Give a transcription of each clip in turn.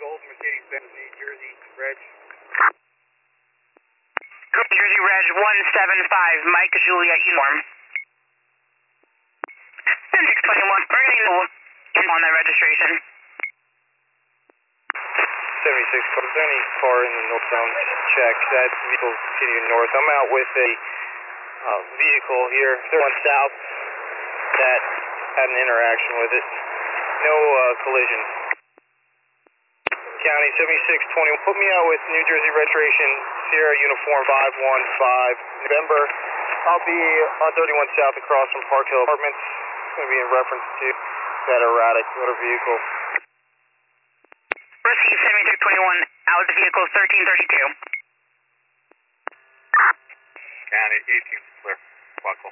Gold, Mercedes-Benz, New Jersey, Reg. New Jersey Reg 175, Mike Juliet Uniform. 7621, we're going to on that registration. 76, is there any car in the northbound check? That vehicle continuing north. I'm out with a vehicle here, 31 south, that had an interaction with it. No collision. County 7621, put me out with New Jersey registration, Sierra Uniform 515 November. I'll be on 31 south across from Park Hill Apartments. It's going to be in reference to that erratic motor vehicle. Receive 7621, out of the vehicle 1332. County 18 clear, buckle.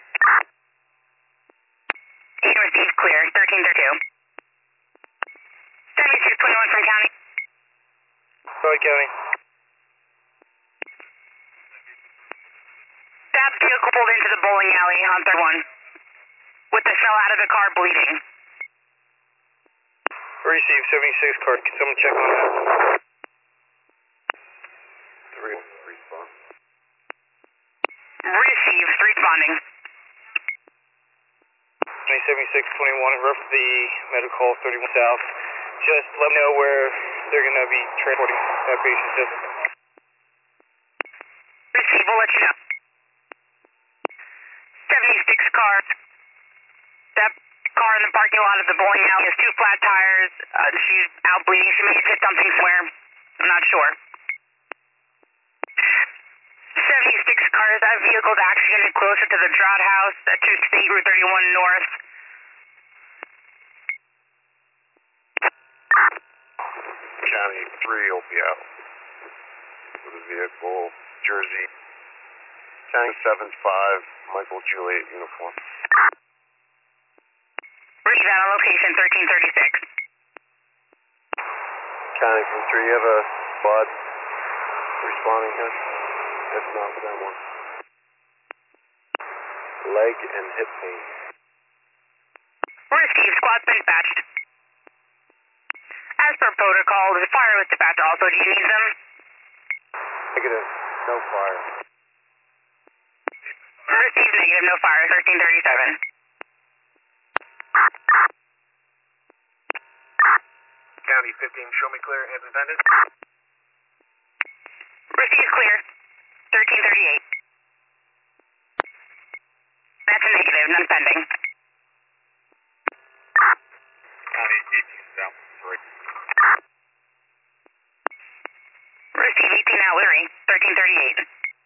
18 received clear, 1332. 7621 from County. Go ahead, County. That vehicle pulled into the bowling alley on 31 with the cell out of the car bleeding. Receive 76 card. Can someone check on that? 3 respond. Receive, responding. 7621, reference the medical 31 south. Just let me know where they're going to be transporting that patient. Just receive, we'll let you know. 76 car. That car in the parking lot of the bowling alley has 2 flat tires. She's out bleeding. She may have hit something somewhere. I'm not sure. 76 cars. That vehicle's actually going to be closer to the Drought House at 2 State Route 31 North. County 3 will be out with a vehicle, Jersey. County 75, Michael Juliet Uniform. Receive that on location 1336. County from 3, you have a squad responding here? If not, for that one. Leg and hip pain. Receive, squad's been dispatched. As per protocol, the fire was dispatched also. Do you need them? Negative, no fire. Receive, negative, no fire, 1337. County 15, show me clear, hands intended. Receive clear, 1338. That's a negative, none pending. County 18 south, 3. Receive 18 out, Leary, 1338.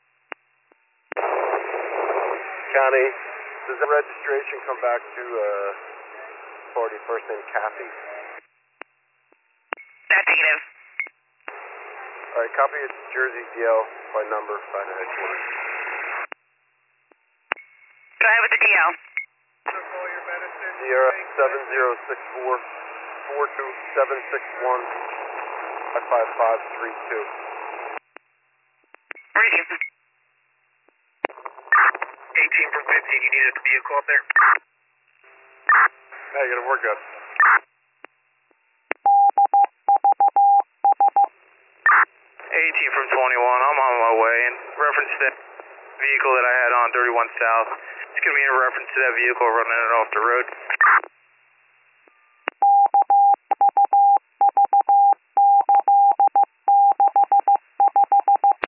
County, does the registration come back to party first name Kathy? That's negative. Alright, copy of Jersey DL by number, by the headquarters. Go ahead with the DL. Sierra 7064 42761 55532. Receive. 18 from 15, you needed a vehicle up there? Hey, you got a workout. 18 from 21, I'm on my way. In reference to that vehicle that I had on 31 South, it's going to be in reference to that vehicle running it off the road.